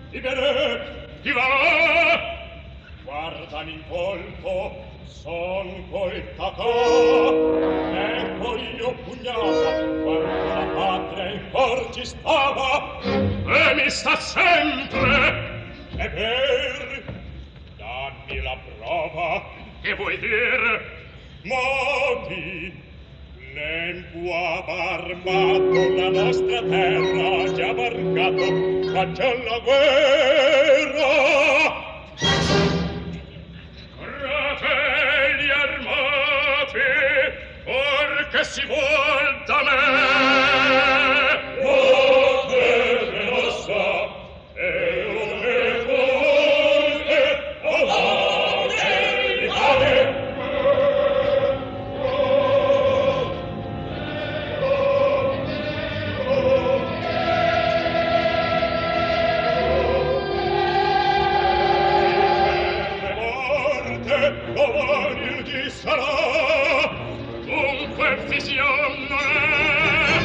Libere, chi va? Guardami in volto, son colta qua. Ecco io pugnata, quando la patria in cor ci stava, e mi sta sempre. E per dammi la prova, che vuoi dire? Moti, nempo armato la nostra terra, già varcato, faccia la guerra. Fratelli armati, or che si vuol da me? Oh, terra nostra, e ove volte, oh, verità. Domani ci sarà, dunque fision non è.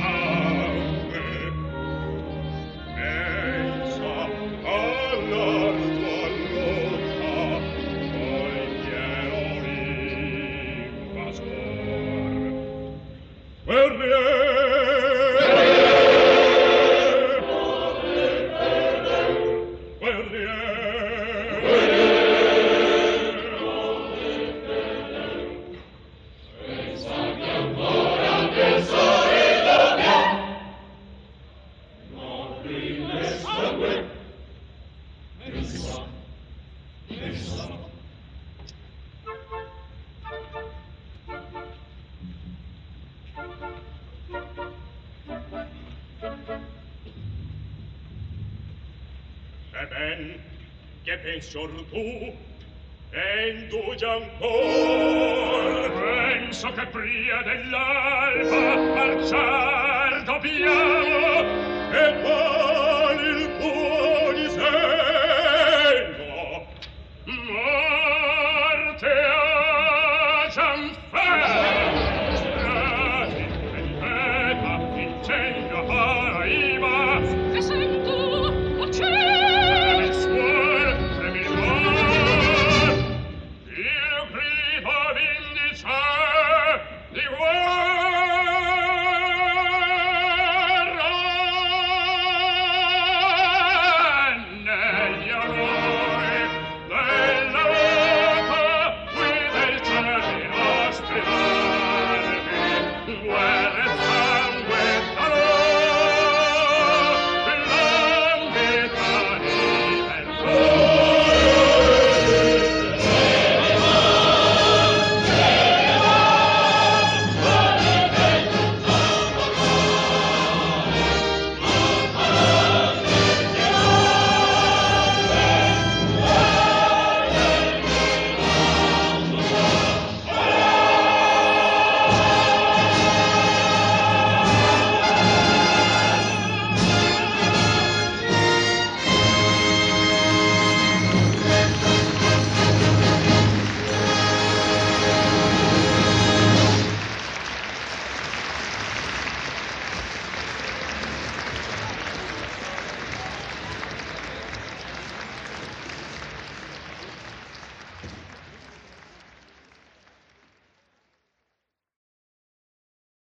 Allah ben, che pensor tu, e indugia ancor. Penso che pria dell'alba marciar dobbiamo,